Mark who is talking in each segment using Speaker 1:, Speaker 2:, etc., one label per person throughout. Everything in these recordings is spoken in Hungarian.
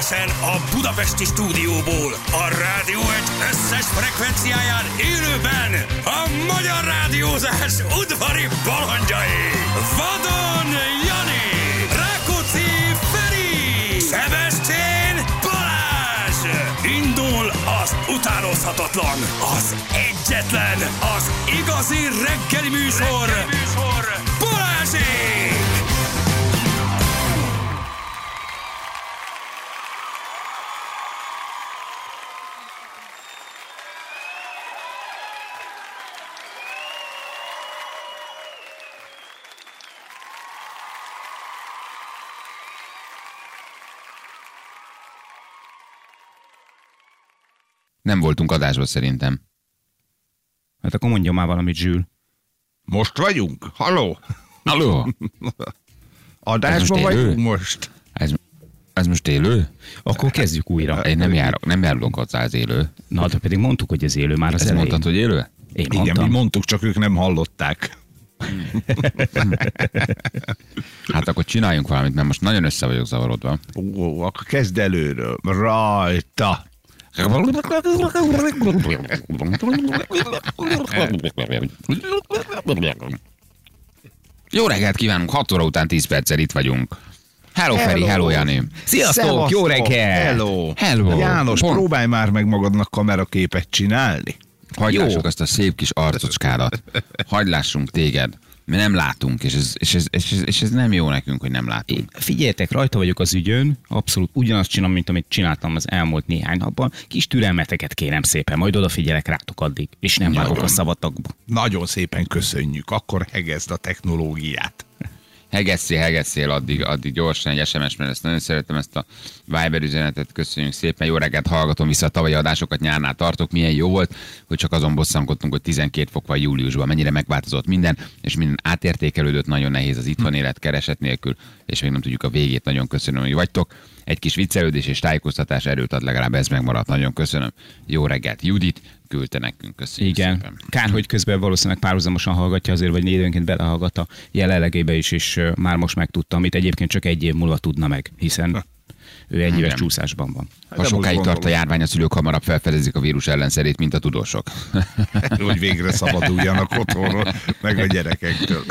Speaker 1: Élőben a budapesti stúdióból, a rádió egy összes frekvenciáján élőben a magyar rádiózás udvari balandjai. Vadon Jani, Rákóczi Feri, Szebestén Balázs. Indul az utánozhatatlan, az egyetlen, az igazi reggeli műsor, Balázsék!
Speaker 2: Nem voltunk adásban szerintem.
Speaker 3: Hát akkor mondja már valamit, Zsül.
Speaker 4: Most vagyunk? Halló?
Speaker 2: Halló?
Speaker 4: Adásban vagyunk most?
Speaker 2: Ez most élő?
Speaker 3: Akkor kezdjük újra.
Speaker 2: Én nem járulok hozzá az élő.
Speaker 3: Na, de pedig mondtuk, hogy ez élő már az
Speaker 2: Ezt
Speaker 3: elején.
Speaker 2: mondtad, hogy élő?
Speaker 3: Én
Speaker 4: Igen,
Speaker 3: mondtam.
Speaker 4: mi mondtuk, csak ők nem hallották.
Speaker 2: Hát akkor csináljunk valamit, mert most nagyon össze vagyok zavarodva.
Speaker 4: Ó, akkor kezd előről. Rajta.
Speaker 2: Jó reggelt kívánunk, 6 óra után 10 perccel itt vagyunk. Hello Feri, hello Jani.
Speaker 3: Sziasztok,
Speaker 4: Szevasztok,
Speaker 3: jó reggel!
Speaker 4: Hello.
Speaker 2: Hello.
Speaker 4: János,
Speaker 2: Pont.
Speaker 4: próbálj már meg magadnak kameraképet csinálni.
Speaker 2: Hagyd
Speaker 3: Jó.
Speaker 2: lássuk azt a szép kis arcocskádat. Hagyd lássunk téged. Mi nem látunk, és ez nem jó nekünk, hogy nem látunk.
Speaker 3: Figyeljetek, rajta vagyok az ügyön, abszolút ugyanazt csinálom, mint amit csináltam az elmúlt néhány napban. Kis türelmeteket kérem szépen, majd odafigyelek rátok addig, és nem vágok a szavatokba.
Speaker 4: Nagyon szépen köszönjük. Akkor hegezd a technológiát.
Speaker 2: Hegesszél addig gyorsan egy SMS, mert ezt nagyon szeretem, ezt a Viber üzenetet, köszönjük szépen, jó reggelt, hallgatom vissza a tavalyi adásokat, nyárnál tartok, milyen jó volt, hogy csak azon bosszankodtunk, hogy 12 fok van júliusban, mennyire megváltozott minden, és minden átértékelődött, nagyon nehéz az itthon élet kereset nélkül, és még nem tudjuk a végét, nagyon köszönöm, hogy vagytok. Egy kis viccelődés és tájékoztatás erőt ad, legalább ez megmaradt, nagyon köszönöm. Jó reggelt, Judit küldte nekünk, köszönjük
Speaker 3: Igen,
Speaker 2: szépen.
Speaker 3: kár, hogy közben valószínűleg párhuzamosan hallgatja azért, vagy időnként belehallgat a jelenlegébe is, és már most megtudta, amit egyébként csak egy év múlva tudna meg, hiszen ő egy éves
Speaker 2: Igen.
Speaker 3: csúszásban van.
Speaker 2: Ha sokáig tart a járvány, a szülők hamarabb felfedezik a vírus ellenszerét, mint a tudósok.
Speaker 4: Hogy végre szabaduljanak otthonról, meg a gyerekektől.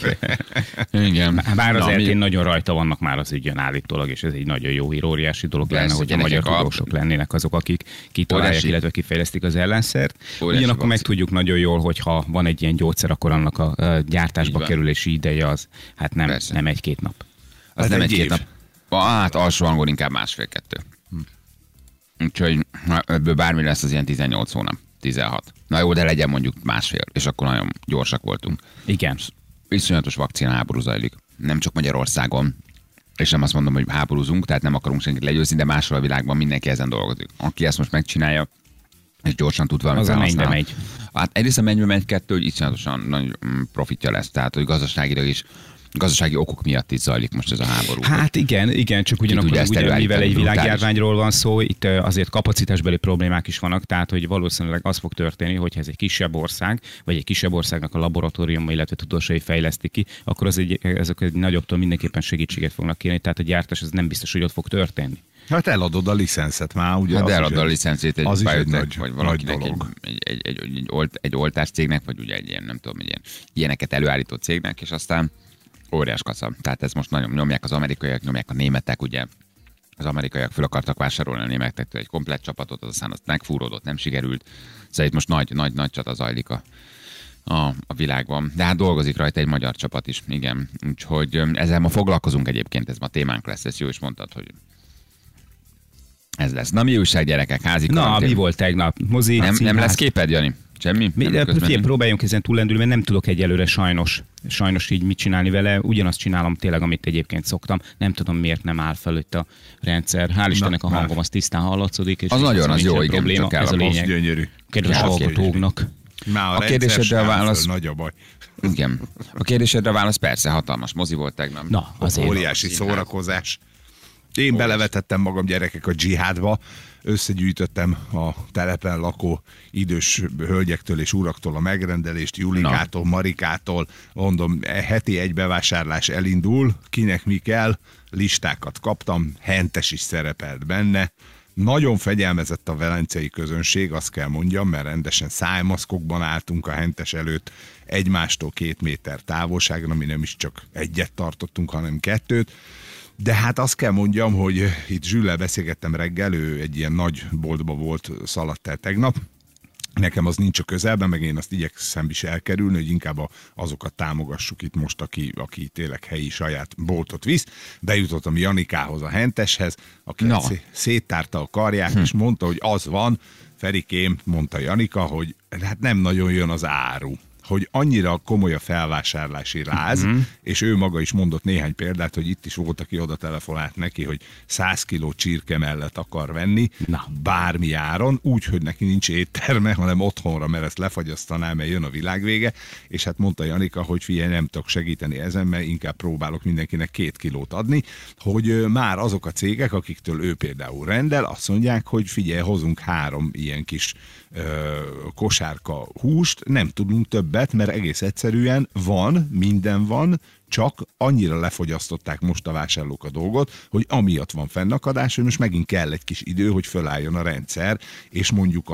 Speaker 2: Igen.
Speaker 3: Bár az
Speaker 2: Na,
Speaker 3: eltén nagyon rajta vannak már az ügyön állítólag, és ez egy nagyon jó hír, óriási dolog
Speaker 2: Persze,
Speaker 3: lenne, hogy a magyar
Speaker 2: gyerekek,
Speaker 3: tudósok lennének azok, akik kitalálják,
Speaker 2: Óriási.
Speaker 3: illetve kifejlesztik az ellenszert.
Speaker 2: Óriási
Speaker 3: Ugyanakkor meg
Speaker 2: vakcina.
Speaker 3: tudjuk nagyon jól, hogy ha van egy ilyen gyógyszer, akkor annak a
Speaker 2: Így
Speaker 3: gyártásba
Speaker 2: van.
Speaker 3: kerülési ideje az hát
Speaker 2: Persze.
Speaker 3: nem egy-két nap.
Speaker 2: Az
Speaker 4: Hát
Speaker 2: nem
Speaker 4: egy
Speaker 2: egy-két
Speaker 4: év.
Speaker 2: nap. Hát alsó hangon inkább másfél-kettő. Úgyhogy ebből bármi lesz, az ilyen 18 hónap, 16. Na jó, de legyen mondjuk másfél, és akkor nagyon gyorsak voltunk.
Speaker 3: Igen.
Speaker 2: Iszonyatos vakcina háború zajlik. Nem csak Magyarországon, és nem azt mondom, hogy háborúzunk, tehát nem akarunk senkit legyőzni, de máshol a világban mindenki ezen dolgozik. Aki ezt most megcsinálja, és gyorsan tud valamit
Speaker 3: Az a mennybe
Speaker 2: felhasználni.
Speaker 3: megy.
Speaker 2: Hát egyrészt a mennybe megy, kettő, hogy iszonyatosan nagy profitja lesz, tehát hogy gazdaságilag is, gazdasági okok miatt is zajlik most ez a háború.
Speaker 3: Hát igen, csak ugyanakkor
Speaker 2: tudja ezt
Speaker 3: mivel
Speaker 2: előállítani,
Speaker 3: egy
Speaker 2: brutális.
Speaker 3: világjárványról van szó, itt azért kapacitásbeli problémák is vannak, tehát hogy valószínűleg az fog történni, hogy ez egy kisebb ország, vagy egy kisebb országnak a laboratóriuma, illetve tudósai fejlesztik ki, akkor ezek egy nagyobbtól mindenképpen segítséget fognak kérni, tehát a gyártás az nem biztos, hogy ott fog történni.
Speaker 4: Hát eladod a licenszet már, ugye?
Speaker 2: Hát
Speaker 4: az
Speaker 2: eladod
Speaker 4: is
Speaker 2: a
Speaker 4: egy-
Speaker 2: licencét egy
Speaker 4: az is egy
Speaker 2: biotech,
Speaker 4: nagy-
Speaker 2: vagy
Speaker 4: nagy
Speaker 2: valakinek
Speaker 4: dolog.
Speaker 2: egy oltáscégnek, vagy ugye egy ilyen, nem tudom, egy ilyeneket előállító cégnek, és aztán óriás kasza. Tehát ez most nagyon nyomják az amerikaiak, nyomják a németek, ugye. Az amerikaiak föl akartak vásárolni a németektől egy komplett csapatot, aztán azt megfúródott, nem sikerült. Szóval itt most nagy csata zajlik a világban. De hát dolgozik rajta egy magyar csapat is, igen. Úgyhogy ezzel ma foglalkozunk egyébként, ez ma témánk lesz, ezt jó is mondtad, hogy ez lesz. Na mi újság, gyerekek, házi
Speaker 3: Na,
Speaker 2: karantén.
Speaker 3: mi volt tegnap? Mozi,
Speaker 2: Nem
Speaker 3: színház?
Speaker 2: lesz képed, Jani? Semmi? Nem közben
Speaker 3: Figyelj,
Speaker 2: nem?
Speaker 3: próbáljunk ezen túllendülni, mert nem tudok egyelőre sajnos így mit csinálni vele. Ugyanazt csinálom tényleg, amit egyébként szoktam. Nem tudom, miért nem áll fel itt a rendszer. Hál' Istennek a hangom az tisztán hallatszódik. És
Speaker 2: Az nagyon, az
Speaker 3: nincsen
Speaker 2: jó, igen,
Speaker 3: probléma.
Speaker 2: csak kell
Speaker 3: Ez a
Speaker 2: a
Speaker 3: lényeg.
Speaker 4: gyönyörű.
Speaker 3: Kedves
Speaker 2: Ja,
Speaker 3: hallgatóknak.
Speaker 4: Már
Speaker 2: A kérdésedre a válasz-
Speaker 4: nagy a baj.
Speaker 2: Igen. A kérdésedre a válasz persze, hatalmas mozi volt tegnap.
Speaker 3: Na, azért.
Speaker 4: Óriási szórakozás. Én belevetettem magam, gyerekek, a dzsihádba, összegyűjtöttem a telepen lakó idős hölgyektől és uraktól a megrendelést, Julikától, Marikától, mondom, heti egy bevásárlás elindul, kinek mi kell, listákat kaptam, hentes is szerepelt benne. Nagyon fegyelmezett a velencei közönség, azt kell mondjam, mert rendesen szájmaszkokban álltunk a hentes előtt, egymástól 2 méter távolságra, mi nem is csak egyet tartottunk, hanem 2. De hát azt kell mondjam, hogy itt Zsüllel beszélgettem reggel, ő egy ilyen nagy boltba volt, szaladt el tegnap. Nekem az nincs a közelben, meg én azt igyekszem is elkerülni, hogy inkább azokat támogassuk itt most, aki tényleg helyi saját boltot visz. Bejutottam Janikához, a henteshez, aki széttárta a karját, és mondta, hogy az van, Ferikém, mondta Janika, hogy hát nem nagyon jön az áru, hogy annyira komoly a felvásárlási láz, és ő maga is mondott néhány példát, hogy itt is volt, aki oda telefonált neki, hogy 100 kiló csirke mellett akar venni, bármi áron, úgy, hogy neki nincs étterme, hanem otthonra, mert ezt lefagyasztaná, mert jön a világvége, és hát mondta Janika, hogy figyelj, nem tudok segíteni ezen, mert inkább próbálok mindenkinek 2 kilót adni, hogy már azok a cégek, akiktől ő például rendel, azt mondják, hogy figyelj, hozunk 3 ilyen kis kosárka húst, nem tudunk többet, mert egész egyszerűen van, minden van, csak annyira lefogyasztották most a vásárlók a dolgot, hogy amiatt van fennakadás, hogy most megint kell egy kis idő, hogy fölálljon a rendszer, és mondjuk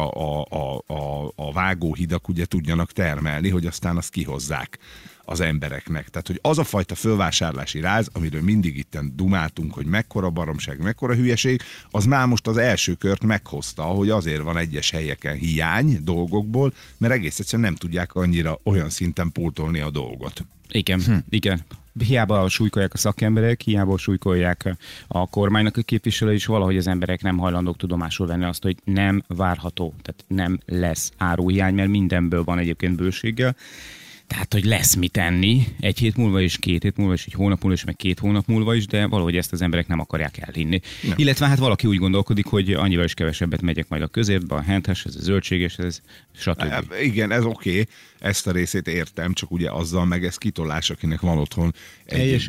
Speaker 4: a vágóhidak ugye tudjanak termelni, hogy aztán azt kihozzák az embereknek. Tehát, hogy az a fajta fölvásárlási ráz, amiről mindig itten dumáltunk, hogy mekkora baromság, mekkora hülyeség, az már most az első kört meghozta, hogy azért van egyes helyeken hiány dolgokból, mert egész egyszerűen nem tudják annyira olyan szinten pótolni a dolgot.
Speaker 3: Igen, igen. Hiába súlykolják a szakemberek, hiába súlykolják a kormánynak a képviselői, és valahogy az emberek nem hajlandók tudomásul venni azt, hogy nem várható, tehát nem lesz áruhiány, mert mindenből van egyébként bőséggel. Tehát, hogy lesz mit enni 1 hét múlva is, 2 hét múlva is, 1 hónap múlva is, meg 2 hónap múlva is, de valahogy ezt az emberek nem akarják elhinni. Nem. Illetve hát valaki úgy gondolkodik, hogy annyival is kevesebbet megyek majd a közértbe, a henteshez, a zöldségeshez, stb.
Speaker 4: Igen, ez oké. Ezt a részét értem, csak ugye azzal meg ez kitolás, akinek van otthon egy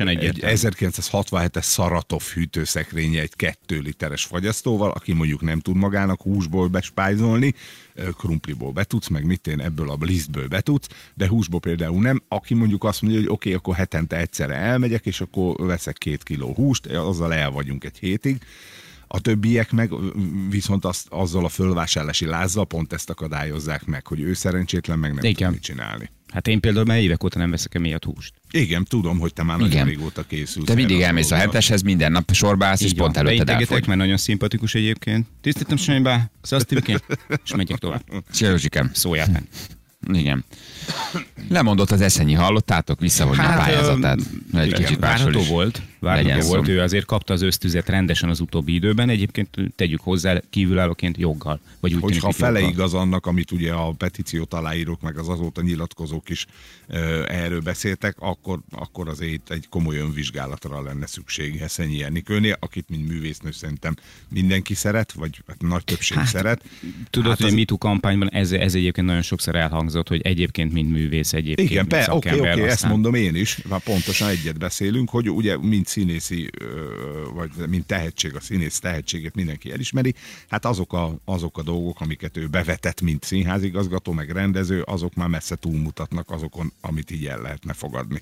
Speaker 4: 1967-es Saratov hűtőszekrénye egy 2 literes fagyasztóval, aki mondjuk nem tud magának húsból bespájzolni, krumpliból betudsz, meg mit én ebből a lisztből betudsz, de húsból például nem, aki mondjuk azt mondja, hogy oké, akkor hetente egyszerre elmegyek, és akkor veszek 2 kiló húst, azzal el vagyunk egy hétig. A többiek meg viszont azzal a fölvásárlási lázzal pont ezt akadályozzák meg, hogy ő szerencsétlen meg nem tud mit csinálni.
Speaker 3: Hát én például már évek óta nem veszek emiatt húst.
Speaker 4: Igen, tudom, hogy te már nagyon régóta készülsz.
Speaker 2: Te mindig elmész a henteshez, minden nap sorba állsz, és pont előtted elfogy.
Speaker 3: Mert nagyon szimpatikus egyébként. Tisztítem Sanyba, szasztívként, és megyek tovább.
Speaker 2: Józsikám.
Speaker 3: Szólját meg.
Speaker 2: Igen. Lemondott az Eszenyi, hallottátok? Visszavonja a pályázatát. Egy kicsit
Speaker 3: várható volt. Ő azért kapta az ösztüzet rendesen az utóbbi időben. Egyébként tegyük hozzá kívülállóként joggal. Vagy úgy
Speaker 4: hogyha fele igaz annak, amit ugye a petíciót aláírók, meg az azóta nyilatkozók is erről beszéltek, akkor azért egy komoly önvizsgálatra lenne szükség Eszenyi Enikőnél, akit mint művésznő szerintem mindenki szeret, vagy nagy többség szeret.
Speaker 3: Tudod, hogy a MeToo kampányban ez egyébként nagyon sokszor elhangzott, hogy egyébként mint művész, egyébként
Speaker 4: igen,
Speaker 3: mint szakember.
Speaker 4: Oké, ezt mondom én is, már pontosan egyet beszélünk, hogy ugye mint színészi, vagy mint tehetség, a színész tehetségét mindenki elismeri, hát azok a dolgok, amiket ő bevetett, mint színházigazgató, meg rendező, azok már messze túlmutatnak azokon, amit így el lehetne fogadni.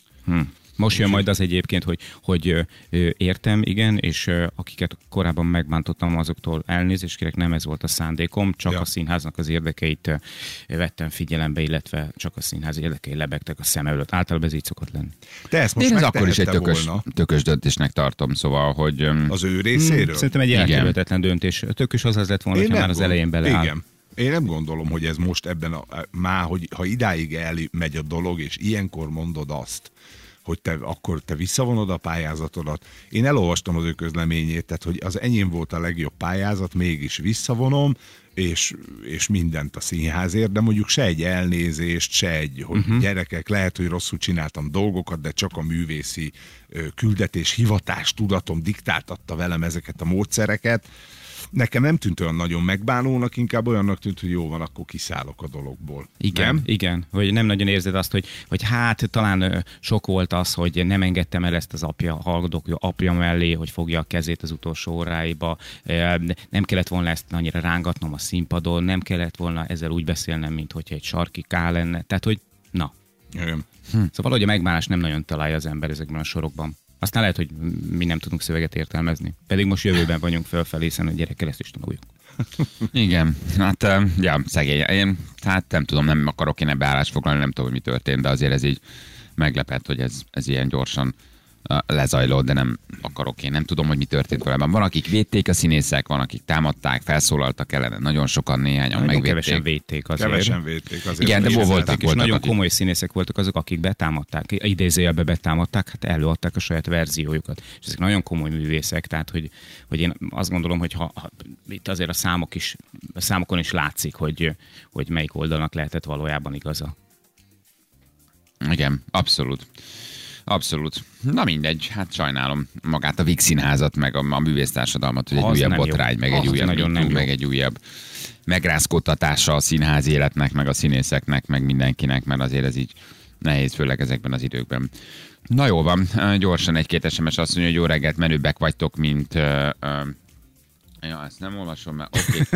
Speaker 3: Most jön majd az egyébként, hogy értem, igen, és akiket korábban megbántottam, azoktól elnézést kérek, nem ez volt a szándékom, csak a színháznak az érdekeit vettem figyelembe, illetve csak a színház érdekei lebegtek a szem előtt. Általában ez így szokott lenni.
Speaker 4: Te ezt most
Speaker 2: én ez akkor is egy tökös döntésnek tartom, szóval, hogy...
Speaker 4: Az ő részéről?
Speaker 3: Szerintem egy elkerülhetetlen döntés. Tökös az lett volna, hogyha már az elején beleáll.
Speaker 4: Igen. Én nem gondolom, hogy ez most ebben hogy ha idáig elmegy a dolog, és ilyenkor mondod azt, hogy akkor te visszavonod a pályázatodat. Én elolvastam az ő közleményét, tehát hogy az enyém volt a legjobb pályázat, mégis visszavonom, és mindent a színházért, de mondjuk se egy elnézést, se egy, hogy gyerekek, lehet, hogy rosszul csináltam dolgokat, de csak a művészi küldetés, hivatás, tudatom diktáltatta velem ezeket a módszereket. Nekem nem tűnt olyan nagyon megbánónak, inkább olyannak tűnt, hogy jó van, akkor kiszállok a dologból.
Speaker 3: Igen,
Speaker 4: nem?
Speaker 3: igen. Hogy nem nagyon érzed azt, hogy hát talán sok volt az, hogy nem engedtem el ezt az apja mellé, hogy fogja a kezét az utolsó óráiba. Nem kellett volna ezt annyira rángatnom a színpadon, nem kellett volna ezzel úgy beszélnem, mint hogyha egy sarki ká lenne. Tehát, hogy na.
Speaker 4: Igen.
Speaker 3: Szóval valahogy a megbánás nem nagyon találja az ember ezekben a sorokban. Aztán lehet, hogy mi nem tudunk szöveget értelmezni. Pedig most jövőben vagyunk fölfelé, hiszen a gyerekkel ezt is tanuljuk.
Speaker 2: Igen, hát ja, szegény. Én hát nem tudom, nem akarok én ebbe állást foglalni, nem tudom, hogy mi történt, de azért ez így meglepett, hogy ez ilyen gyorsan lezajlott, de nem akarok én, nem tudom, hogy mi történt velem. Van, akik védték a színészek, van, akik támadták, felszólaltak ellene, nagyon sokan, néhányan megvédték.
Speaker 3: Kevesen védték azért.
Speaker 4: Kevesen védték azért.
Speaker 2: Igen, de voltak,
Speaker 3: és nagyon
Speaker 2: akik...
Speaker 3: komoly színészek voltak azok, akik betámadták, idézőjelbe betámadták, hát előadták a saját verziójukat. És ezek nagyon komoly művészek, tehát hogy én azt gondolom, hogy ha itt azért a számokon is látszik, hogy melyik oldalnak lehetett valójában igaza.
Speaker 2: Igen, abszolút. Abszolút. Na mindegy, hát sajnálom magát a Víg Színházat, meg a művésztársadalmat, hogy egy
Speaker 3: Az
Speaker 2: újabb
Speaker 3: nem
Speaker 2: botrány,
Speaker 3: jó.
Speaker 2: meg egy
Speaker 3: Az
Speaker 2: újabb
Speaker 3: nagyon nem
Speaker 2: YouTube,
Speaker 3: jó.
Speaker 2: meg egy újabb megrázkódtatása a színház életnek, meg a színészeknek, meg mindenkinek, mert azért ez így nehéz, főleg ezekben az időkben. Na jó van, gyorsan egy-két SMS azt mondja, hogy jó reggelt, menőbbek vagytok, mint... Ja, ezt nem olvasom, mert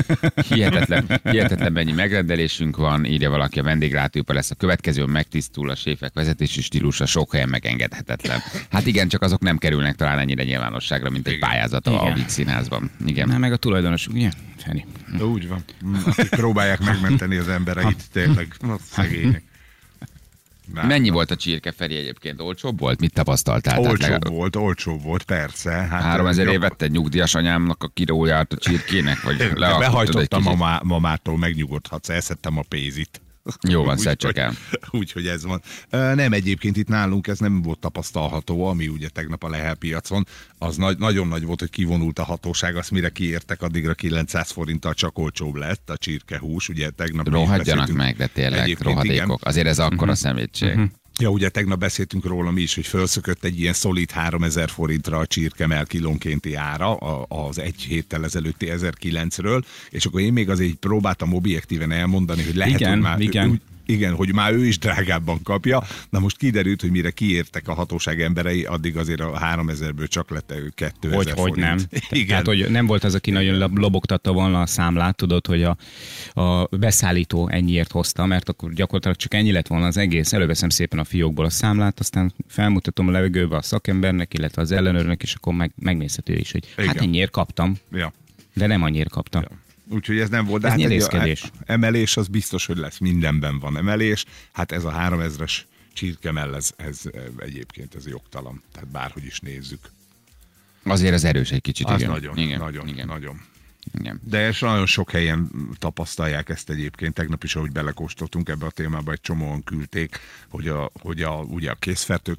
Speaker 2: hihetetlen mennyi megrendelésünk van, írja valaki, a vendéglátóipa lesz a következő, megtisztul a séfek vezetési stílusa, sok helyen megengedhetetlen. Hát igen, csak azok nem kerülnek talán ennyire nyilvánosságra, mint egy pályázat a Víg Színházban. Igen.
Speaker 3: Na, meg a tulajdonos, ugye? Feni.
Speaker 4: Úgy van. Akik próbálják megmenteni az embereit, tényleg, szegények.
Speaker 2: Mennyi volt a csirke, Feri, egyébként? Olcsóbb volt? Mit tapasztaltál?
Speaker 4: Olcsóbb volt, persze. Hát
Speaker 2: 3000 év vett egy nyugdíjas anyámnak a kilóját a csirkének? Vagy
Speaker 4: behajtottam a mamától, megnyugodhatsz, elszettem a pénzit.
Speaker 2: Jó van, szedd csak el.
Speaker 4: Úgyhogy ez van. Nem, egyébként itt nálunk ez nem volt tapasztalható, ami ugye tegnap a Lehel piacon, az nagyon nagy volt, hogy kivonult a hatóság, azt mire kiértek, addigra 900 forinttal csak olcsóbb lett a csirkehús, ugye tegnap...
Speaker 2: Rohadjanak meg, de tényleg rohadékok. Igen. Azért ez akkora szemétség.
Speaker 4: Ja, ugye tegnap beszéltünk róla mi is, hogy felszökött egy ilyen szolid 3000 forintra a csirkemell kilónkénti ára az egy héttel ezelőtti 1009-ről, és akkor én még azért próbáltam objektíven elmondani, hogy lehet,
Speaker 3: igen,
Speaker 4: hogy már...
Speaker 3: Igen.
Speaker 4: Igen, hogy már ő is drágábban kapja. Na most kiderült, hogy mire kiértek a hatóság emberei, addig azért a 3000-ből csak lett 2000
Speaker 3: hogy
Speaker 4: forint.
Speaker 3: nem.
Speaker 4: Igen.
Speaker 3: Tehát, hogy nem volt az, aki nagyon lobogtatta volna a számlát, tudod, hogy a beszállító ennyiért hozta, mert akkor gyakorlatilag csak ennyi lett volna az egész. Előveszem szépen a fiókból a számlát, aztán felmutatom a levegőbe a szakembernek, illetve az ellenőrnek, és akkor megnézhető is, hogy
Speaker 4: igen.
Speaker 3: Hát ennyiért kaptam,
Speaker 4: Ja.
Speaker 3: de nem annyira kaptam.
Speaker 4: Ja. Úgyhogy ez nem volt. De
Speaker 3: ez
Speaker 4: hát
Speaker 3: nyerészkedés.
Speaker 4: Emelés az biztos, hogy lesz. Mindenben van emelés. Hát ez a 3000-es csirkemell, ez egyébként ez jogtalan. Tehát bárhogy is nézzük.
Speaker 2: Azért az erős egy kicsit,
Speaker 4: Az
Speaker 2: igen.
Speaker 4: nagyon,
Speaker 2: Igen.
Speaker 4: nagyon,
Speaker 2: Igen.
Speaker 4: nagyon.
Speaker 2: Igen.
Speaker 4: De nagyon sok helyen tapasztalják ezt egyébként. Tegnap is, ahogy belekóstoltunk ebbe a témába, egy csomóan küldték, hogy ugye a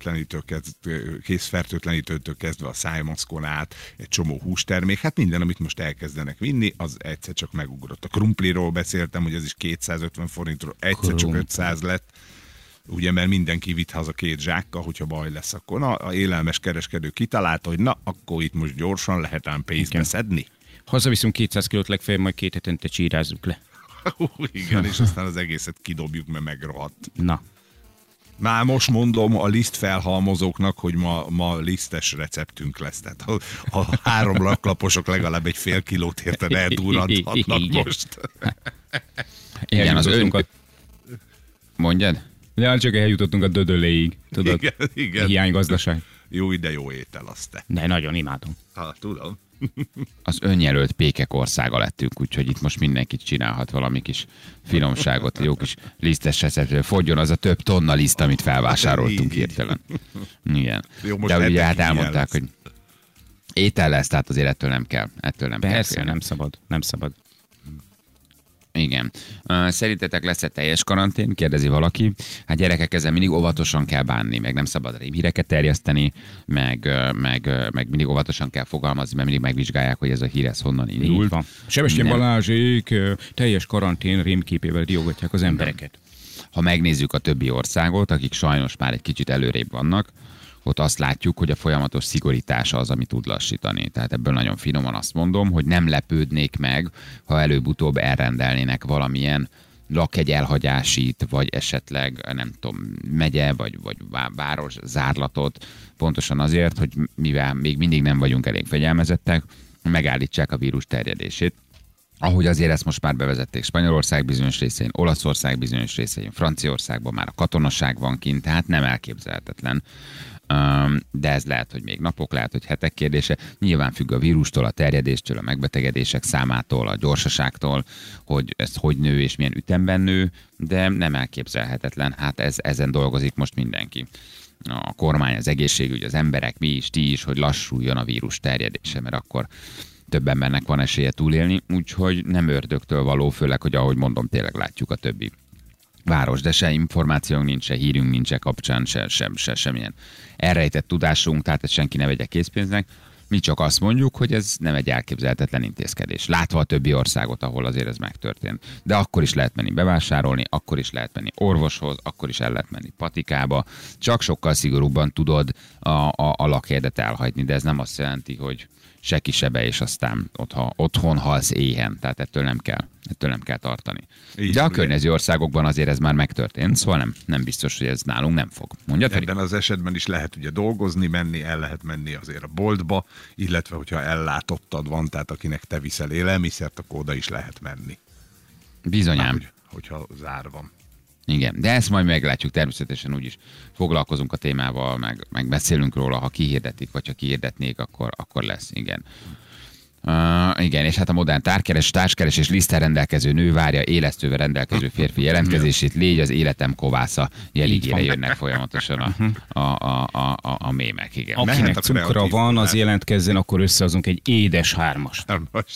Speaker 4: készfertőtlenítőtől kezdve a szájmaszkon át egy csomó hústermék, hát minden, amit most elkezdenek vinni, az egyszer csak megugrott. A krumpliról beszéltem, hogy ez is 250 forintról, egyszer csak 500 lett. Ugye, mert mindenki vitt haza 2 zsákkal, hogyha baj lesz, akkor a élelmes kereskedő kitalálta, hogy na, akkor itt most gyorsan lehet ám pénzbe szedni.
Speaker 3: Hazaviszünk 200 kilót, legfeljebb majd 2 hetente csírázzuk le.
Speaker 4: Igen, és aztán az egészet kidobjuk, mert megrohadt.
Speaker 3: Na.
Speaker 4: Már most mondom a liszt felhalmozóknak, hogy ma lisztes receptünk lesz. Tehát a 3 laklaposok legalább egy fél kilót érted eldurranthatnak most.
Speaker 2: Igen, az Mondjad?
Speaker 3: Ja, csak eljutottunk a dödöléig, tudod?
Speaker 4: Igen.
Speaker 3: Hiánygazdaság.
Speaker 4: Jó ide, jó étel azt te.
Speaker 3: De nagyon imádom.
Speaker 4: Tudom.
Speaker 2: Az önjelölt pékek országa lettünk, úgyhogy itt most mindenkit csinálhat valami kis finomságot, jó kis lisztes receptről. Fogjon az a több tonna liszt, amit felvásároltunk hirtelen. Igen.
Speaker 4: Jó, most
Speaker 2: de ugye hát
Speaker 4: ilyen
Speaker 2: elmondták,
Speaker 4: lesz.
Speaker 2: hogy étel lesz, tehát azért ettől nem kell.
Speaker 3: Persze, nem szabad.
Speaker 2: Igen. Szerintetek lesz-e teljes karantén? Kérdezi valaki. Hát gyerekek, ezzel mindig óvatosan kell bánni, meg nem szabad rémhíreket terjeszteni, meg mindig óvatosan kell fogalmazni, mert mindig megvizsgálják, hogy ez a hír ez honnan indult.
Speaker 3: Sebestyén Balázsék teljes karantén rémképével diogatják az embereket.
Speaker 2: Ha megnézzük a többi országot, akik sajnos már egy kicsit előrébb vannak, ott azt látjuk, hogy a folyamatos szigorítása az, ami tud lassítani. Tehát ebből nagyon finoman azt mondom, hogy nem lepődnék meg, ha előbb-utóbb elrendelnének valamilyen lakhegy elhagyásit, vagy esetleg, nem tudom, megye, vagy város zárlatot, pontosan azért, hogy mivel még mindig nem vagyunk elég fegyelmezettek, megállítsák a vírus terjedését. Ahogy azért ezt most már bevezették Spanyolország bizonyos részein, Olaszország bizonyos részein, Franciaországban már a katonaság van kint, tehát nem elképzelhetetlen. De ez lehet, hogy még napok, lehet, hogy hetek kérdése. Nyilván függ a vírustól, a terjedéstől, a megbetegedések számától, a gyorsaságtól, hogy ez hogy nő és milyen ütemben nő, de nem elképzelhetetlen. Hát ezen dolgozik most mindenki. A kormány, az egészségügy, az emberek, mi is, ti is, hogy lassuljon a vírus terjedése, mert akkor több embernek van esélye túlélni, úgyhogy nem ördögtől való, főleg, hogy ahogy mondom, tényleg látjuk a többi város, de se információnk nincs, se hírünk nincs kapcsán, se semmilyen elrejtett tudásunk, tehát ezt senki ne vegye készpénznek. Mi csak azt mondjuk, hogy ez nem egy elképzelhetetlen intézkedés. Látva a többi országot, ahol azért ez megtörtént. De akkor is lehet menni bevásárolni, akkor is lehet menni orvoshoz, akkor is el lehet menni patikába. Csak sokkal szigorúbban tudod a lakhelyedet elhagyni, de ez nem azt jelenti, hogy se kisebe, és aztán otthon halsz éhen. Tehát ettől nem kell tartani. De a környező országokban azért ez már megtörtént, szóval nem biztos, hogy ez nálunk nem fog. Mondjad,
Speaker 4: ebben az esetben is lehet ugye dolgozni, menni, el lehet menni azért a boltba, illetve hogyha ellátottad van, tehát akinek te viszel élelmiszert, akkor oda is lehet menni.
Speaker 2: Bizonyám.
Speaker 4: Hogyha zár van.
Speaker 2: Igen, de ezt majd meglátjuk, természetesen úgyis foglalkozunk a témával, meg beszélünk róla, ha kihirdetik, vagy ha kihirdetnék, akkor lesz, igen. Igen, és hát a modern társkeres és liszttel rendelkező nő várja élesztővel rendelkező férfi jelentkezését, légy az életem kovásza jeligére jönnek folyamatosan a mémek. Igen.
Speaker 3: Akinek cukra van, az jelentkezzen, akkor összehozunk egy édes hármast.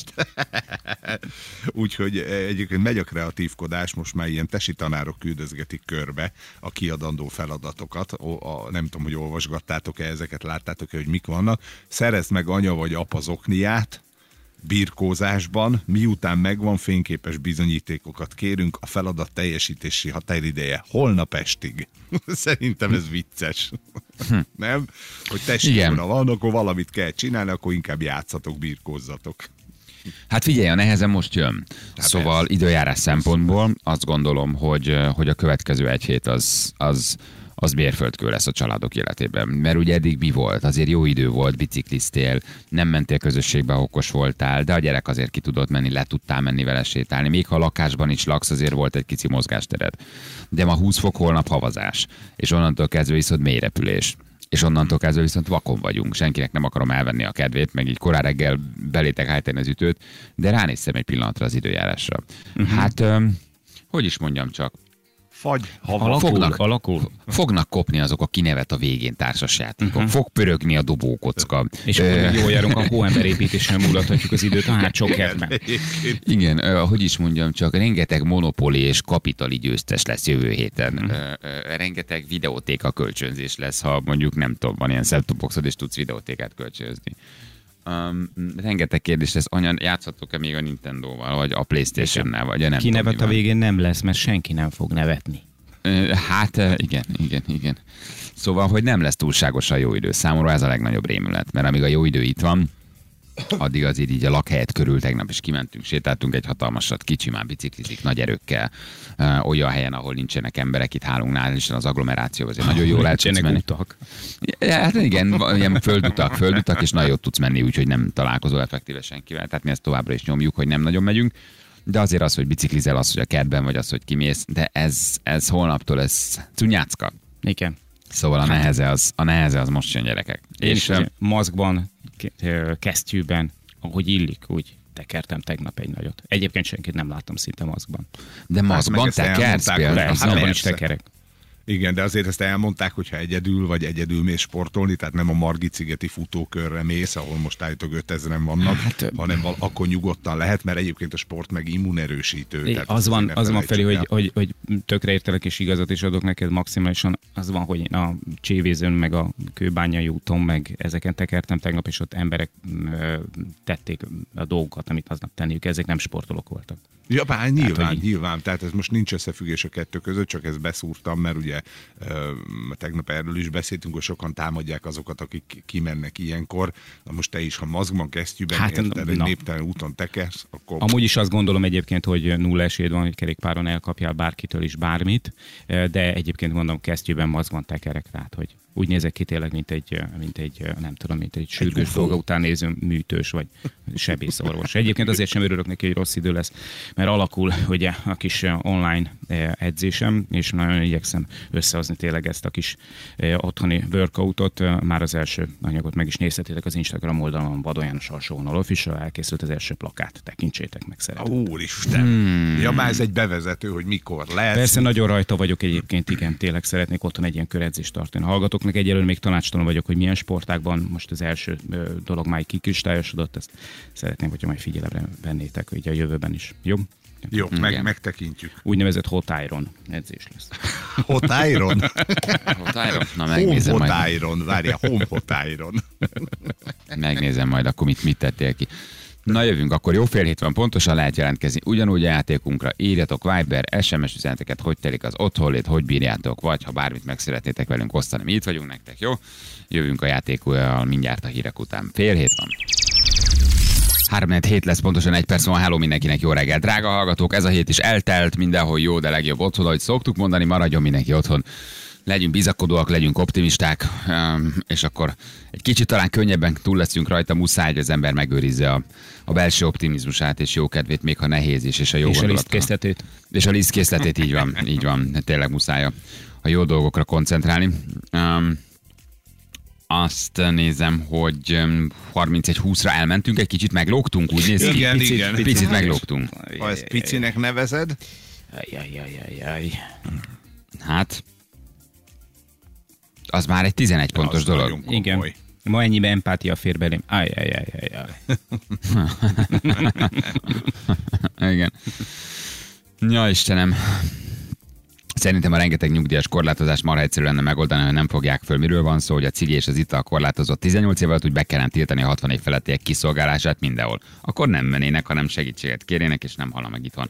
Speaker 4: Úgyhogy egyébként megy a kreatívkodás, most már ilyen tesi tanárok küldözgetik körbe a kiadandó feladatokat. Nem tudom, hogy olvasgattátok-e ezeket, láttátok-e, hogy mik vannak. Szerezd meg anya vagy apa zokniát, birkózásban, miután megvan, fényképes bizonyítékokat kérünk, a feladat teljesítési határideje holnap estig. Szerintem ez vicces. Nem? Hogy tessékora van, akkor valamit kell csinálni, akkor inkább játszatok, birkózzatok.
Speaker 2: Hát figyelj, a nehezen most jön. Hát szóval időjárás szempontból azt gondolom, hogy a következő egy hét az mérföldkő lesz a családok életében. Mert ugye eddig mi volt? Azért jó idő volt, bicikliztél, nem mentél közösségbe, okos voltál, de a gyerek azért ki tudott menni, le tudtál menni vele sétálni. Még ha lakásban is laksz, azért volt egy kicsi mozgástered. De ma 20 fok, holnap havazás. És onnantól kezdve viszont mélyrepülés. És onnantól kezdve viszont vakon vagyunk. Senkinek nem akarom elvenni a kedvét, meg így korán reggel belétek hájtani az ütőt, de ránéztem egy pillanatra az időjárásra. Hát, hogy is mondjam csak, fognak kopni azok a kinevet a végén társasjátékok. Fog pörögni a dobókocka.
Speaker 3: És akkor még jól járunk a hóemberépítésen, múlathatjuk az időt a hátsó kertben.
Speaker 2: Igen, hogy is mondjam csak, rengeteg monopoli és kapitali győztes lesz jövő héten. Rengeteg videótéka kölcsönzés lesz, ha mondjuk nem tudom, van ilyen set-top-boxod, és tudsz videótékát kölcsönözni. Rengeteg kérdés lesz, anya, játszhatok-e még a Nintendo-val, vagy a PlayStation-nel, vagy nem.
Speaker 3: Ki nevet a végén nem lesz, mert senki nem fog nevetni.
Speaker 2: Hát igen. Szóval, hogy nem lesz túlságosan jó idő. Számomra ez a legnagyobb rémület, mert amíg a jó idő itt van, addig azért így a lakhelyet körül tegnap is kimentünk, sétáltunk egy hatalmasat, kicsi már biciklizik nagy erőkkel, olyan helyen, ahol nincsenek emberek, itt hálunknál is az agglomeráció, azért nagyon jól lehet tudsz menni.
Speaker 3: Utak.
Speaker 2: Hát igen, ilyen földutak, és nagyon jót tudsz menni, úgyhogy nem találkozol effektíve senkivel, tehát mi ezt továbbra is nyomjuk, hogy nem nagyon megyünk. De azért az, hogy biciklizel, az, hogy a kertben vagy, az, hogy kimész, de ez holnaptól ez cunyácka.
Speaker 3: Igen.
Speaker 2: Szóval a neheze az most jön, gyerekek.
Speaker 3: És maszkban, kesztyűben, ahogy illik, úgy tekertem tegnap egy nagyot. Egyébként senkit nem láttam szinte maszkban.
Speaker 2: De maszkban tekersz például?
Speaker 3: Abban is tekerek.
Speaker 4: Igen, de azért ezt elmondták, hogyha egyedül vagy egyedül mész sportolni, tehát nem a Margit-szigeti futókörre mész, ahol most állítólag 5000-en vannak, hanem akkor nyugodtan lehet, mert egyébként a sport meg immunerősítő.
Speaker 3: Az van felé, hogy tökre értelek és igazat is adok neked maximálisan. Az van, hogy én a Csévézőn, meg a Kőbányai úton, meg ezeken tekertem tegnap, és ott emberek tették a dolgokat, amit aznap tenniük. Ezek nem sportolók voltak.
Speaker 4: Ja, bár nyilván. Tehát ez most nincs összefüggés a kettő között, csak ezt beszúrtam, mert ugye tegnap erről is beszéltünk, hogy sokan támadják azokat, akik kimennek ilyenkor. Na most te is, ha maszkban, kesztyűben érted, egy néptelen úton tekersz, akkor...
Speaker 3: Amúgy is azt gondolom egyébként, hogy nulla esélyed van, hogy kerékpáron elkapjál bárkitől is bármit, de egyébként mondom, kesztyűben, maszkban tekerek, tehát hogy úgy nézek ki tényleg, mint egy nem tudom, mint egy sürgős dolga után néző műtős vagy sebészorvos. Egyébként azért sem örülök neki, hogy rossz idő lesz, mert alakul ugye a kis online edzésem, és nagyon igyekszem összehozni tényleg ezt a kis otthoni workoutot. Már az első anyagot meg is nézhetitek az Instagram oldalon, Vadon János _ official, elkészült az első plakát, tekintsétek meg, szeretettel.
Speaker 4: Úristen! Ja, már ez egy bevezető, hogy mikor lesz.
Speaker 3: Persze nagyon rajta vagyok egyébként, igen, tényleg szeretnék otthon egy ilyen köredzést tartani. Hallgatóknak egyelőre még tanácstalan vagyok, hogy milyen sportákban most az első dolog már kikristályosodott, ezt szeretném, hogyha majd figyelemre vennétek, hogy a jövőben is. Jó?
Speaker 4: Jó, megtekintjük.
Speaker 3: Úgynevezett hot iron edzés lesz.
Speaker 4: Hot iron?
Speaker 2: Hot iron? Na, megnézem
Speaker 4: home
Speaker 2: majd.
Speaker 4: Hot iron, várjál, home hot iron.
Speaker 2: Megnézem majd akkor, mit tettél ki. Na jövünk, akkor jó, fél hét van, pontosan lehet jelentkezni ugyanúgy a játékunkra. Írjatok Viber, SMS üzeneteket, hogy telik az otthonlét, hogy bírjátok, vagy ha bármit meg szeretnétek velünk osztani, mi itt vagyunk nektek, jó? Jövünk a játékkal mindjárt a hírek után. Fél hét van. 3-7 lesz, pontosan 1 perc van. Hello mindenkinek, jó reggel, drága hallgatók. Ez a hét is eltelt, mindenhol jó, de legjobb otthon, ahogy szoktuk mondani, maradjon mindenki otthon. Legyünk bizakodóak, legyünk optimisták, és akkor egy kicsit talán könnyebben túl leszünk rajta, muszáj, hogy az ember megőrizze a belső optimizmusát és jó kedvét, még ha nehéz is, és a jó
Speaker 3: és
Speaker 2: gondolatot.
Speaker 3: A lisztkészletét.
Speaker 2: És a lisztkészletét, így van, tényleg muszáj a jó dolgokra koncentrálni. Azt nézem, hogy 31-20-ra elmentünk, egy kicsit meglógtunk, úgy néz ki.
Speaker 4: Igen.
Speaker 2: Picit meglógtunk.
Speaker 4: Ha ezt picinek nevezed?
Speaker 3: Ajajajajaj.
Speaker 2: Hát, az már egy 11 pontos dolog.
Speaker 3: Igen. Ma ennyibe empátia fér belém. Ajajajajaj.
Speaker 2: Igen. Ja, Istenem. Szerintem a rengeteg nyugdíjas korlátozást marha egyszerű lenne megoldani, hogy nem fogják föl. Miről van szó, hogy a cigi és az ital korlátozott 18 év alatt úgy be kellene tiltani a 60 év felettiek kiszolgálását mindenhol. Akkor nem mennének, hanem segítséget kérjenek, és nem halna meg itthon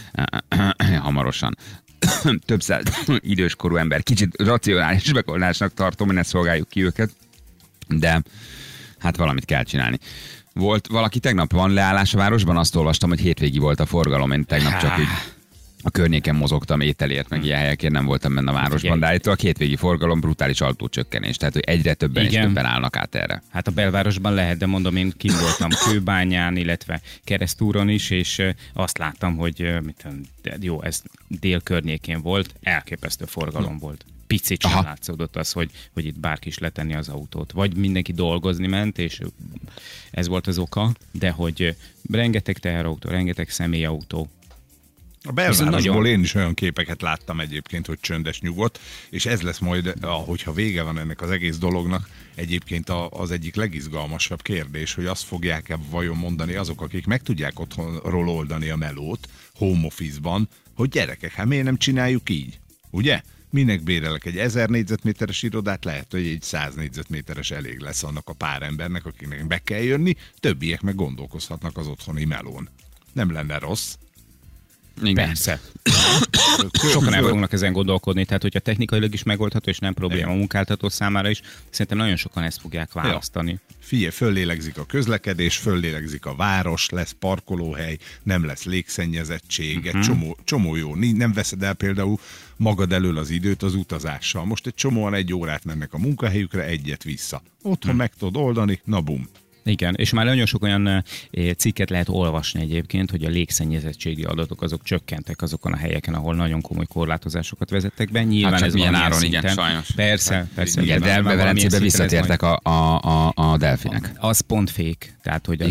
Speaker 2: hamarosan. Több száz időskorú ember. Kicsit racionális megoldásnak tartom, hogy ne szolgáljuk ki őket, de hát valamit kell csinálni. Volt valaki tegnap, van leállás a városban? Azt olvastam, hogy hétvégi volt a forgalom, én tegnap csak így a környéken mozogtam ételért, meg ilyen helyekért nem voltam benne a városban, de állítólag a hétvégi forgalom brutális autócsökkenés, tehát hogy egyre többen és többen állnak át erre.
Speaker 3: Hát a belvárosban lehet, de mondom, én kint voltam Kőbányán, illetve Keresztúron is, és azt láttam, hogy jó, ez dél környékén volt, elképesztő forgalom volt. Picit sem látszódott az, hogy itt bárki is letenni az autót. Vagy mindenki dolgozni ment, és ez volt az oka, de hogy rengeteg teherautó, rengeteg személyautó.
Speaker 4: A belvárosból én is olyan képeket láttam egyébként, hogy csöndes, nyugodt, és ez lesz majd, hogyha vége van ennek az egész dolognak, egyébként az egyik legizgalmasabb kérdés, hogy azt fogják-e vajon mondani azok, akik meg tudják otthonról oldani a melót, home office-ban, hogy gyerekek, hát miért nem csináljuk így? Ugye? Minek bérelek egy 1000 négyzetméteres irodát, lehet, hogy egy 100 négyzetméteres elég lesz annak a pár embernek, akiknek be kell jönni, többiek meg gondolkozhatnak az otthoni melón. Nem lenne rossz.
Speaker 3: Igen. Persze. Sokan el fognak ezen gondolkodni, tehát hogyha technikailag is megoldható, és nem probléma a munkáltató számára is, szerintem nagyon sokan ezt fogják választani. Ja.
Speaker 4: Figyelj, föllélegzik a közlekedés, föllélegzik a város, lesz parkolóhely, nem lesz légszennyezettség, egy csomó jó. Nem veszed el például magad elől az időt az utazással. Most egy csomóan 1 órát mennek a munkahelyükre, egyet vissza. Otthon meg tudod oldani, na bum.
Speaker 3: Igen, és már nagyon sok olyan cikket lehet olvasni egyébként, hogy a légszennyezettségi adatok azok csökkentek azokon a helyeken, ahol nagyon komoly korlátozásokat vezettek be. Nyilván
Speaker 2: hát
Speaker 3: ez
Speaker 2: milyen áron,
Speaker 3: szinten.
Speaker 2: Igen, sajnos.
Speaker 3: Persze.
Speaker 2: Igen, de Velencébe visszatértek a delfinek.
Speaker 3: Az pont fék. Tehát, hogy
Speaker 2: igen?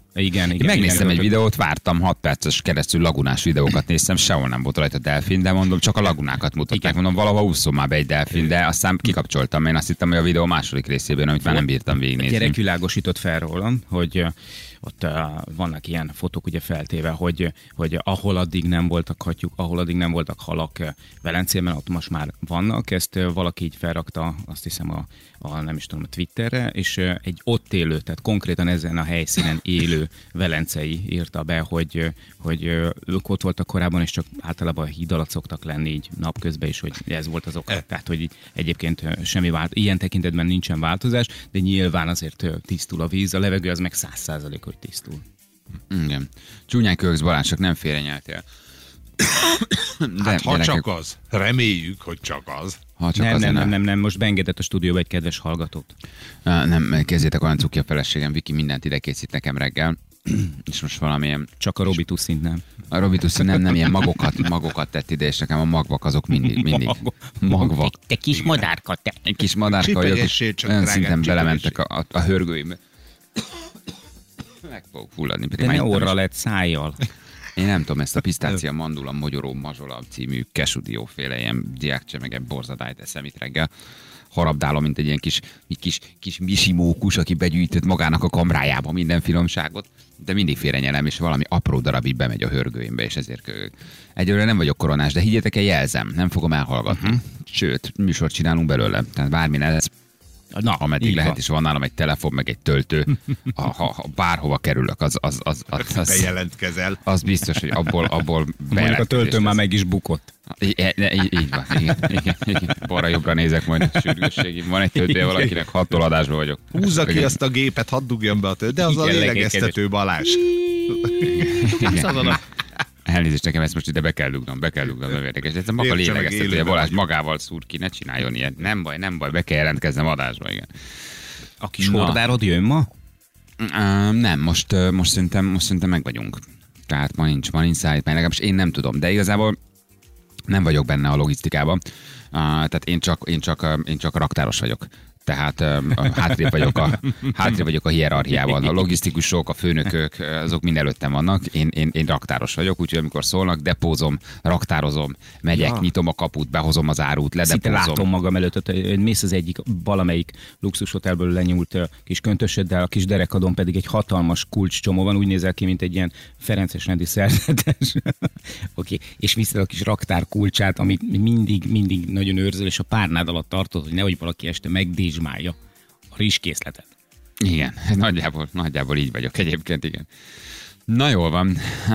Speaker 3: Igen.
Speaker 2: Én megnéztem egy videót, vártam 6 perces keresztül lagunás videókat néztem, sehol nem volt rajta delfin, de mondom, csak a lagunákat mutatták. Mondom, valahol úszom már be egy delfin, de aztán kikapcsoltam. Én azt hittem, hogy a videó második részében, amit már nem bírtam végignézni.
Speaker 3: A gyerek világosított fel rólam, hogy ott vannak ilyen fotók ugye feltéve, hogy ahol addig nem voltak hattyúk, ahol addig nem voltak halak Velencében, ott most már vannak. Ezt valaki így felrakta, azt hiszem nem is tudom, a Twitterre, és egy ott élő, tehát konkrétan ezen a helyszínen élő velencei írta be, hogy ők ott voltak korábban, és csak általában a híd alatt szoktak lenni így napközben is, hogy ez volt az oka. Tehát, hogy egyébként ilyen tekintetben nincsen változás, de nyilván azért tisztul a víz, a levegő az meg 100% hogy tisztul.
Speaker 2: Igen. Csúnyán Kölksz Balázs, csak nem félrenyeltél.
Speaker 4: Hát ha csak az. Reméljük, hogy csak az.
Speaker 3: Nem, most beengedett a stúdióba egy kedves hallgatót.
Speaker 2: Nem, kezdjétek, olyan cuki a feleségem, Viki mindent ide készít nekem reggel. És most valamilyen...
Speaker 3: Csak a Robituszt nem.
Speaker 2: A Robituszt nem ilyen magokat tett ide, és nekem a magvak azok mindig magvak.
Speaker 3: Te kis madárka, te.
Speaker 2: Egy kis madárka vagyok, és olyan szinten belementek a hörgőimbe. Meg fogok fulladni.
Speaker 3: De ne orra lett, szájjal.
Speaker 2: Én nem tudom, ezt a pisztácia mandula mogyoró mazsola című kesudióféle ilyen diákcsemege borzadályt eszem itt reggel. Harabdálom, mint egy ilyen kis misimókus, aki begyűjtött magának a kamrájába minden finomságot, de mindig félrenyelem, és valami apró darab így bemegy a hörgőimbe, és ezért kögök. Egyelőre nem vagyok koronás, de higgyétek el, jelzem, nem fogom elhallgatni. Sőt, műsort csinálunk belőle, tehát bármi lesz. Na, ameddig lehet, és van nálam egy telefon, meg egy töltő. Ha bárhova kerülök, az
Speaker 4: bejelentkezel.
Speaker 2: Az biztos, hogy abból
Speaker 3: mondjuk a töltő már meg is bukott.
Speaker 2: Így van, igen. Balra-jobbra nézek majd a sürgősségig. Van egy töltője valakinek, 6-tól adásban vagyok.
Speaker 4: Húzza ki azt a gépet, hadd dugjon be a töltő, de az a lélegeztető Balázs.
Speaker 2: Elnézést, nekem ezt most ide be kell dugnom, nem érdekes. Ez a maga lélegeztetője, Balázs magával szúr ki, ne csináljon ilyet. Nem baj, be kell jelentkeznem adásba, igen.
Speaker 3: A kis hordárod jön ma?
Speaker 2: Nem, most szerintem meg vagyunk. Tehát ma nincs szállítmány, legalábbis én nem tudom, de igazából nem vagyok benne a logisztikában. Tehát én csak raktáros vagyok. Tehát hátrébb vagyok a hierarchiában. A logisztikusok, a főnökök, azok mind előttem vannak. Én raktáros vagyok, úgyhogy amikor szólnak, depózom, raktározom, megyek, nyitom a kaput, behozom az árut, ledepózom.
Speaker 3: Szinte látom magam előtt, hogy mész az egyik valamelyik luxushotelből lenyúlt kis köntösöddel, a kis derekadon pedig egy hatalmas kulcscsomó van, úgy nézel ki, mint egy ilyen ferences rendi szerzetes. Oké. És viszed a kis raktár kulcsát, amit mindig nagyon őrzöl, és a párnád alatt tartod, hogy nehogy valaki este megdésmálja a rizskészletet.
Speaker 2: Igen, nagyjából így vagyok egyébként, igen. Na jól van,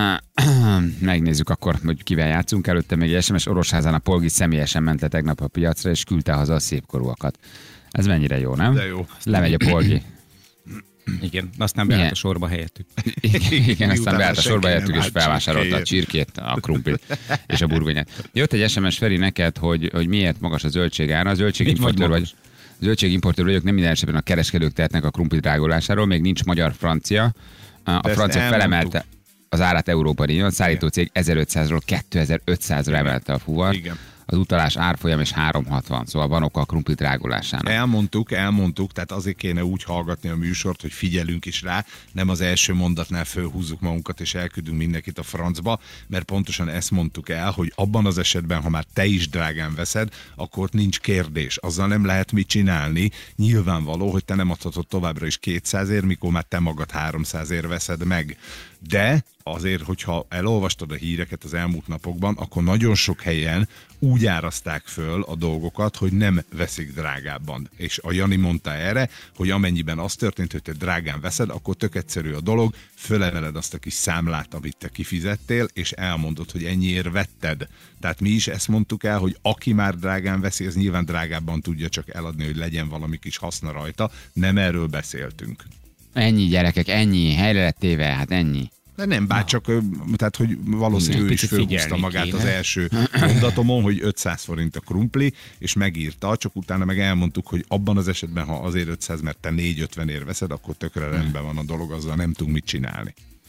Speaker 2: megnézzük akkor, hogy kivel játszunk. Előtte még egy SMS Orosházán a Polgi személyesen ment le tegnap a piacra, és küldte haza a szépkorúakat. Ez mennyire jó, nem?
Speaker 4: De jó.
Speaker 2: Lemegy a Polgi.
Speaker 3: Igen, aztán beállt a sorba helyettük.
Speaker 2: Igen, aztán beállt a sorba helyettük, és felvásárolta a csirkét, a krumplit és a burgonyát. Jött egy SMS, Feri, neked, hogy miért magas a zöldség ára. A zöldségimportőr vagyok, nem minden esetben a kereskedők tehetnek a krumpli drágulásáról, még nincs magyar-francia. A francia felemelte az árát Európa Unión, szállító cég 1500-ról 2500-ra emelte a fuvart. Igen. Az utalás árfolyam és 3,60, szóval van oka a krumpli drágulásának.
Speaker 4: Elmondtuk, tehát azért kéne úgy hallgatni a műsort, hogy figyelünk is rá, nem az első mondatnál fölhúzzuk magunkat és elküldünk mindenkit a francba, mert pontosan ezt mondtuk el, hogy abban az esetben, ha már te is drágán veszed, akkor nincs kérdés, azzal nem lehet mit csinálni. Nyilvánvaló, hogy te nem adhatod továbbra is 200-ért, mikor már te magad 300-ért veszed meg. De azért, hogyha elolvastad a híreket az elmúlt napokban, akkor nagyon sok helyen úgy árazták föl a dolgokat, hogy nem veszik drágábban. És a Jani mondta erre, hogy amennyiben az történt, hogy te drágán veszed, akkor tök egyszerű a dolog, fölemeled azt a kis számlát, amit te kifizettél, és elmondod, hogy ennyiért vetted. Tehát mi is ezt mondtuk el, hogy aki már drágán veszi, az nyilván drágábban tudja csak eladni, hogy legyen valami kis haszna rajta. Nem erről beszéltünk.
Speaker 2: Ennyi, gyerekek, ennyi, helyre lett téve, hát ennyi.
Speaker 4: De nem, bár csak, tehát, hogy valószínűleg ő is fölhúzta magát az első mondatomon, hogy 500 forint a krumpli, és megírta, csak utána meg elmondtuk, hogy abban az esetben, ha azért 500, mert te 450 ér veszed, akkor tökre rendben van a dolog, azzal nem tudunk mit csinálni.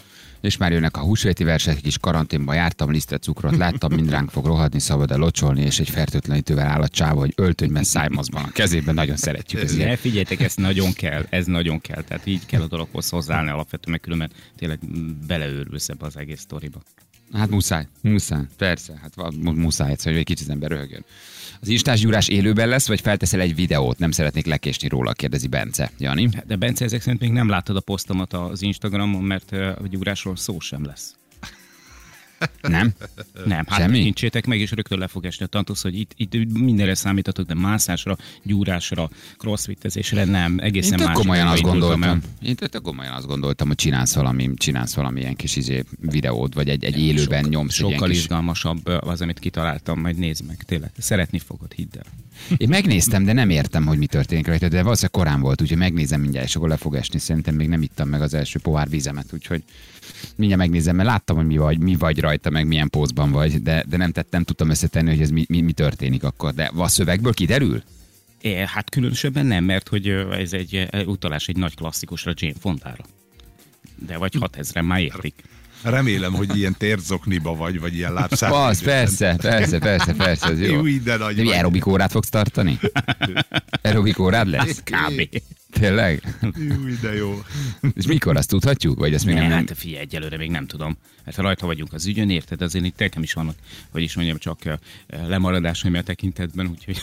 Speaker 2: És már jönnek a húsvéti versek, kis karanténba jártam, lisztet cukrot láttam, mind ránk fog rohadni, szabad-e locsolni, és egy fertőtlenítővel áll a csáva, hogy öltönyben szájmazban a kezében, nagyon szeretjük ezt.
Speaker 3: Ne figyeljetek, ez nagyon kell, tehát így kell a dologhoz hozzáállni alapvetően, mert különben tényleg beleőrülsz ebbe az egész sztoriba.
Speaker 2: Hát muszáj, persze, hát muszáj egyszer, hogy egy kicsit ember röhögjön. Az Instás gyúrás élőben lesz, vagy felteszel egy videót? Nem szeretnék lekésni róla, kérdezi Bence. Jani?
Speaker 3: De Bence, ezek szerint még nem láttad a posztomat az Instagramon, mert a gyúrásról szó sem lesz.
Speaker 2: Nem?
Speaker 3: Nem, hát tekintsétek meg, és rögtön le fog esni a tantusz, hogy itt mindenre számítatok, de mászásra, gyúrásra, crossfitezésre nem, egészen más.
Speaker 2: Én tök komolyan azt gondoltam, hogy csinálsz valami ilyen kis videót, vagy egy élőben nyomsz.
Speaker 3: Sokkal izgalmasabb az, amit kitaláltam, majd nézd meg, tényleg. Szeretni fogod, hidd el.
Speaker 2: Én megnéztem, de nem értem, hogy mi történik rajta, de valószínűleg korán volt, úgyhogy megnézem mindjárt, és akkor le fog esni. Szerintem még nem ittam meg az első pohár vízemet, úgyhogy mindjárt megnézem, mert láttam, hogy mi vagy rajta, meg milyen pózban vagy, de nem tudtam összetenni, hogy ez mi történik akkor. De a szövegből kiderül?
Speaker 3: Hát különösebben nem, mert hogy ez egy utalás egy nagy klasszikusra, Jane Fondára. De vagy 6000-en már értik.
Speaker 4: Remélem, hogy ilyen térzokniba vagy ilyen lábszárnyban.
Speaker 2: Persze, ez jó.
Speaker 4: De
Speaker 2: aerobik órát fogsz tartani? Aerobik órád lesz?
Speaker 3: Kb.
Speaker 2: Tényleg?
Speaker 4: De jó.
Speaker 2: És mikor, azt tudhatjuk? Vagy ezt még nem?
Speaker 3: Hát figyelj, egyelőre még nem tudom. Mert ha rajta vagyunk az ügyön, érted, azért itt nekem is vannak, hogy is mondjam, csak lemaradásaim a tekintetben, úgyhogy...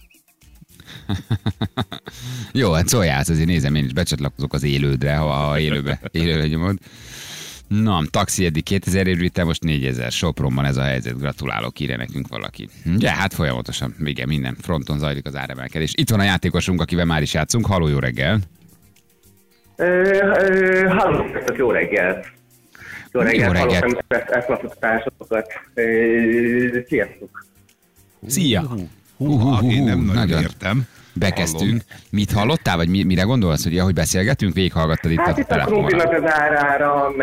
Speaker 2: Jó, hát szóljálsz, azért nézem, én is becsatlakozok az élődre, ha élőbe nyomod. Na, taxi eddig 2000 érültem, most 4000. Sopronban ez a helyzet, gratulálok, írja nekünk valaki. Ja, hát folyamatosan, igen, minden fronton zajlik az áremelkedés. Itt van a játékosunk, akivel már is játszunk. Halló, jó reggel!
Speaker 5: Halló, jó reggel! Jó reggel, hallottam ezt a társakat. Sziasztok!
Speaker 2: Szia!
Speaker 4: Én nem nagyon értem.
Speaker 2: Bekezdtünk. Hallom. Mit hallottál, vagy mire gondolsz, hogy ahogy beszélgetünk, végighallgattad itt
Speaker 5: hát
Speaker 2: a telefonra?
Speaker 5: Hát itt a krumplinak az árára,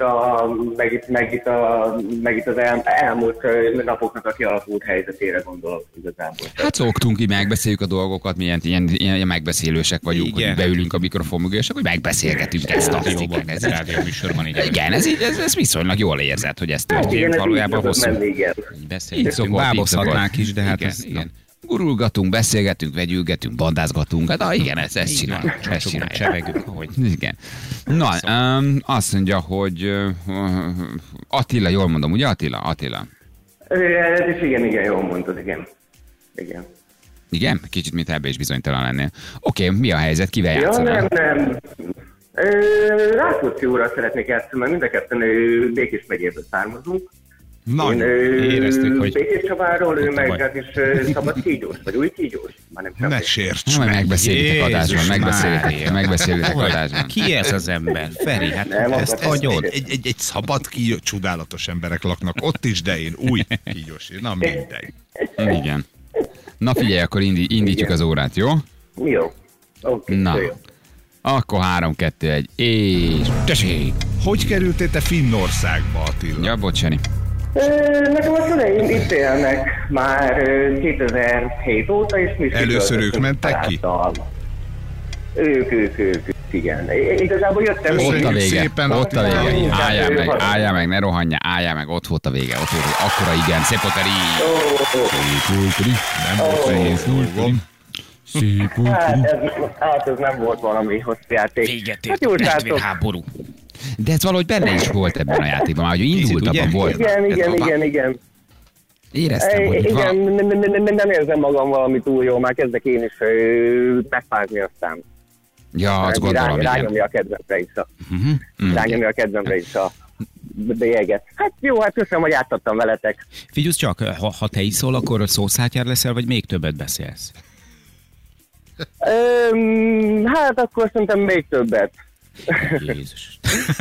Speaker 5: meg itt az elmúlt napoknak a kialakult helyzetére gondolok igazából.
Speaker 2: Hát szoktunk, így megbeszéljük a dolgokat, mi ilyen megbeszélősek vagyunk, igen. Hogy beülünk a mikrofon mögé, és akkor megbeszélgetünk ezt a igen, ez viszonylag jól érzed, hogy ez történik valójában hosszú.
Speaker 3: Bábozhatnánk is, de hát
Speaker 2: igen. Gurulgatunk, beszélgetünk, vegyülgetünk, bandázgatunk. Hát igen, ezt csináljuk.
Speaker 3: Csevegünk, ahogy.
Speaker 2: Igen. Na, azt mondja, hogy Attila, jól mondom, ugye Attila?
Speaker 5: Igen, jól mondod, igen.
Speaker 2: Igen? Kicsit, mint ebbe is bizonytalan lennél. Oké, mi a helyzet? Kivel játszanál?
Speaker 5: Nem. Rákóczi úrral szeretnék játszani, mert mind a ketten Békés megyéből származunk.
Speaker 3: Éreztük, hogy...
Speaker 5: Békés Csabáról, ő meg hát is szabad kígyós, vagy új kígyós.
Speaker 4: Ne sérts
Speaker 2: meg. Megbeszélitek adásban, megbeszélitek adásban.
Speaker 3: Ki ez az ember? Feri, hát ezt
Speaker 4: hagyod. Egy szabad kígyós, csodálatos emberek laknak ott is, de én új kígyós. Na mindegy.
Speaker 2: Igen. Na figyelj, akkor indítjuk az órát, jó?
Speaker 5: Jó. Okay,
Speaker 2: na. Jó. Akkor 3, 2, 1, és tessék!
Speaker 4: Hogy kerültél te Finnországba, Attila?
Speaker 2: Ja, bocsani.
Speaker 5: Nekem a szüleim itt élnek már 2007 óta, és mi
Speaker 4: először ők mentek ki?
Speaker 5: Ők, igen. Igazából jöttem.
Speaker 2: Ott a vége,
Speaker 4: szépen,
Speaker 2: ott a vége. Álljál meg, ne rohanjál, álljál meg, ott volt a vége. Akkora igen, szép poteri.
Speaker 4: Nem volt nehéz dolgom.
Speaker 5: Hát ez nem volt valami hosszú játék.
Speaker 3: Véget ért, testvérháború.
Speaker 2: De ez valahogy benne is volt ebben a játékban, már hogy indult, abban volt.
Speaker 5: Igen.
Speaker 2: Éreztem, hogy
Speaker 5: igen, nem érzem magam valami túl jó, már kezdek én is megfázni aztán.
Speaker 2: Ja, azt gondolom, igen.
Speaker 5: Rányomja a kedvemre is a bélyeget. Hát jó, hát köszönöm, hogy játszottam veletek.
Speaker 3: Figyelj csak, ha te iszol, akkor szószátjár leszel, vagy még többet beszélsz?
Speaker 5: Hát akkor szerintem még többet.
Speaker 3: Jézus.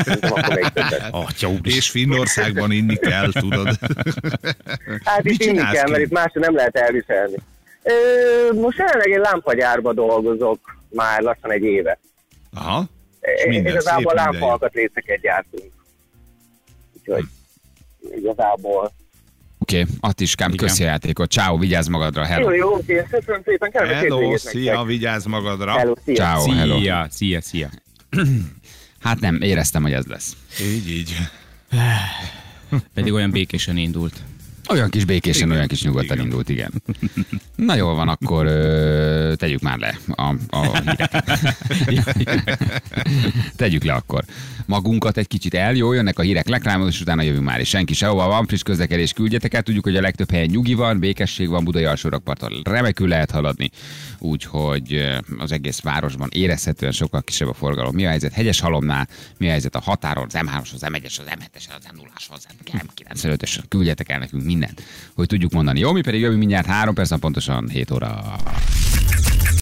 Speaker 4: És Finnországban inni kell, tudod.
Speaker 5: Hát itt inni kell, mert itt másra nem lehet elviselni. Most jelenleg egy lámpagyárba dolgozok már lassan egy éve.
Speaker 4: Aha.
Speaker 5: És igazából lámpaalkatrészeket gyártunk. Úgyhogy igazából...
Speaker 2: Oké, Attiskám, köszi a játékot. Ciao, vigyázz magadra, hello.
Speaker 5: Jó, köszönöm szépen.
Speaker 4: Hello, szia, vigyázz magadra.
Speaker 5: Hello, szia.
Speaker 2: Ciao, hello.
Speaker 3: Szia.
Speaker 2: Hát nem, éreztem, hogy ez lesz.
Speaker 4: Így.
Speaker 3: Pedig olyan békésen indult.
Speaker 2: Olyan kis békésen,
Speaker 4: Igen,
Speaker 2: olyan kis nyugodtan
Speaker 4: igen.
Speaker 2: indult, igen. Na jól van, akkor tegyük már le a híreket. Tegyük le akkor magunkat egy kicsit el, jó, jönnek a hírek reklámod, és utána jövünk már, és senki sehova van, friss közlekedés, küldjetek el, tudjuk, hogy a legtöbb helyen nyugi van, békesség van, Budai alsórakparton remekül lehet haladni, úgyhogy az egész városban érezhetően sokkal kisebb a forgalom. Mi a helyzet Hegyeshalomnál, mi a helyzet a határon, az M3-as, az M1-es, az M7-es, az M0-as, az M95-ös, küldjetek el nekünk mindent, hogy tudjuk mondani. Jó, mi pedig jövünk mindjárt 3 perc, pontosan 7 óra.